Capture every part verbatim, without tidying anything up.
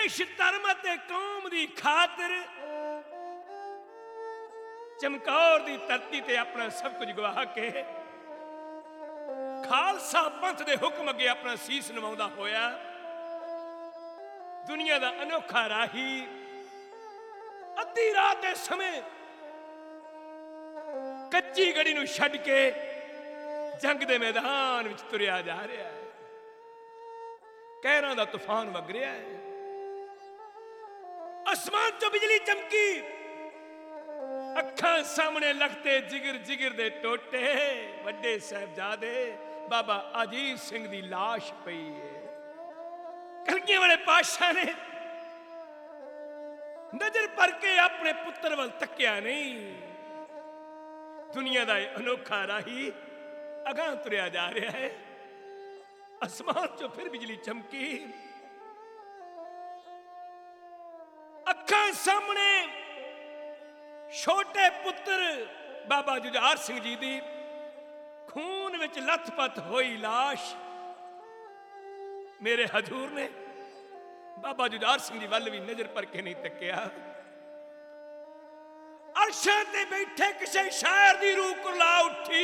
देश धर्म ते कौम दी खातिर चमकौर दी धरती ते अपना सब कुछ गवा के खालसा पंथ दे हुक्म अगे अपना सीस नवाउंदा होया दुनिया दा अनोखा राही अद्धी रात दे समय कच्ची गड़ी नूं छड्ड के जंग दे मैदान विच तुरिया जा रहा है। कहरां दा तूफान वग रहा है, आसमान चों बिजली चमकी, अखां सामने लगते जिगर जिगर दे टोटे, वड्डे साहिबजादे बाबा अजीत सिंह दी लाश पई है। कलगियां वाले पातशाह ने नजर भर के अपने पुत्र वल तक्या नहीं। दुनिया दा अनोखा राही अगां तुरिया जा रहा है, आसमान चो फिर बिजली चमकी, अखां सामने छोटे पुत्र बाबा जुझार सिंह जी दी खून विच लथपथ होई लाश। मेरे हजूर ने बाबा जुझार सिंह जी वल भी नजर भर के नहीं तकिया। अरशां ते बैठे किसी शायर दी रूह कुरला उठी,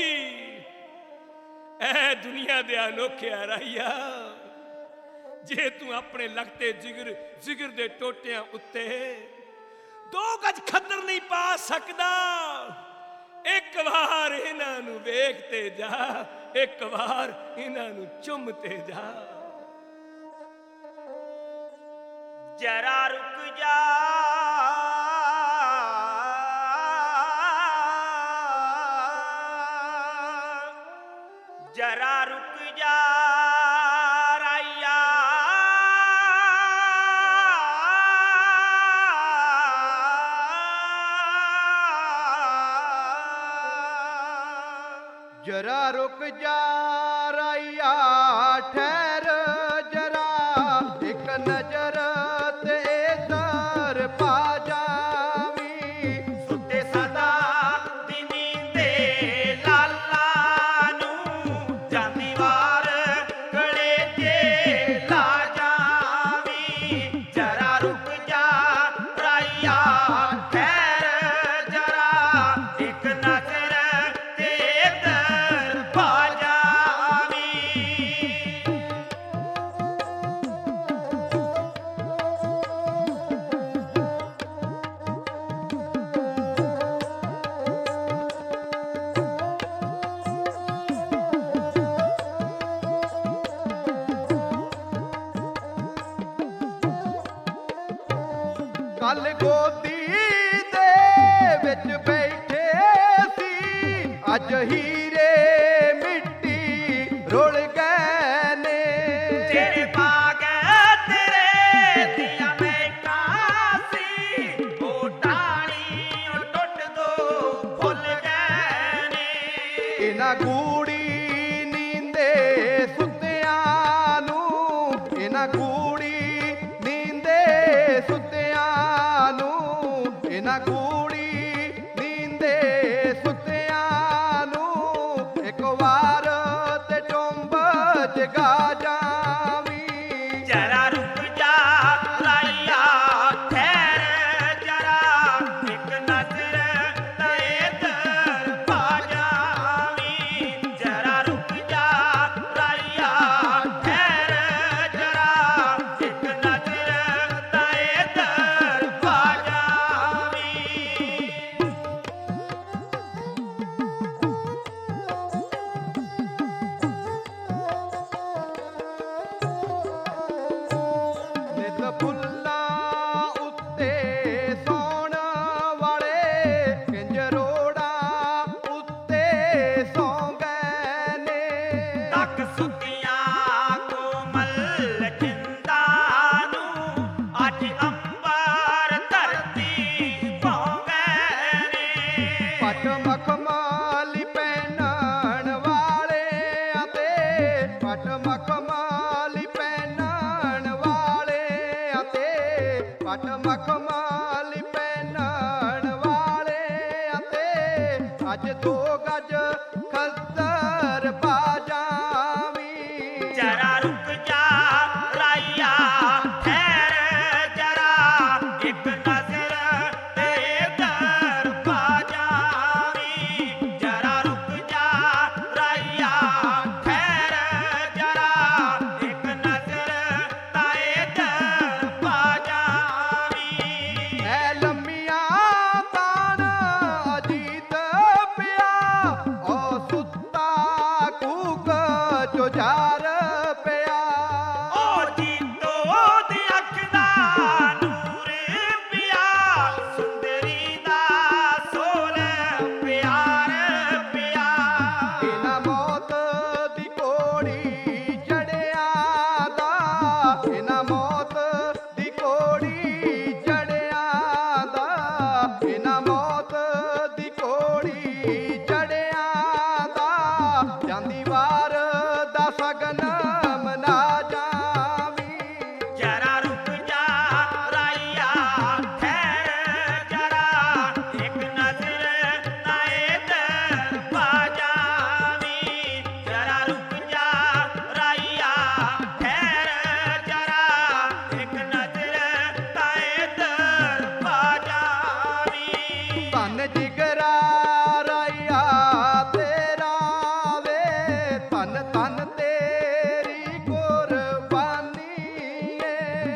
ऐ दुनिया दे अनोखे राहिया, जे तू अपने लगते जिगर जिगर दे टोटियां उत्ते दो गज खद्दर नहीं पा सकदा, एक बार इन्हां नूं वेखते जा, एक बार इन्हां नूं चुमते जा। जरा रुक जा जरा रुक जा राया, जरा रुक जा राया, ठहर जरा, एक नजर ते इधर पा जावी। सुते सदा दिनी दे लाला नूं, जांदी वार गले ते ला जावी। जरा रुक जा राया, ठहर जरा, एक नजर ते इधर पा जावी। कल गोदी दे विच बैठे सी, अज हीरे मिट्टी रुल गए ने। तेरे बाग तेरे दिया बेटा सी, ओ टाणी ओ टुट दो फुल गए ने। इन्हां गूड़ी नींदे सुत्तियां नूं, इन्हां गूड़ी नींदे सुत्तियां नूं, इन्हां गूड़ी नींदे सुत्तियां नूं, एक वार ते टुंब जगा जावी। जरा रुक जा राया, ठहर जरा, एक नजर ते इधर पा जावी। जरा रुक जा राया, ठहर जरा, एक नजर ते इधर पा जावी। ਨਿਤ ਫੁੱਲਾਂ ਉੱਤੇ ਸੌਣ ਵਾਲੇ, ਕਿੰਜ ਰੋੜਾਂ ਉੱਤੇ ਸੌਂ ਗਏ ਨੇ। ਤੱਕ ਸੁੱਤੀਆਂ ਕੋਮਲ ਜਿੰਦਾ ਨੂੰ, ਅੱਜ ਅੰਬਰ ਧਰਤੀ ਭੌਂ ਗਏ ਨੇ। ਪੱਟ ਮਖਮਲੀ ਪਹਿਨਣ ਵਾਲਿਆਂ ਤੇ, ਪੱਟ ਮਖਮਲੀ ਪਹਿਨਣ ਵਾਲਿਆਂ ਤੇ, ਪੱਟ ਮਖਮਲੀ ਪਹਿਨਣ ਵਾਲਿਆਂ ਤੇ, ਅੱਜ ਦੋ ਗਜ ਖੱਦਰ ਪਾ ਜਾਵੀ। जरा रुक जा राया, ठहर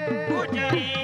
ਗੁਜਰੀ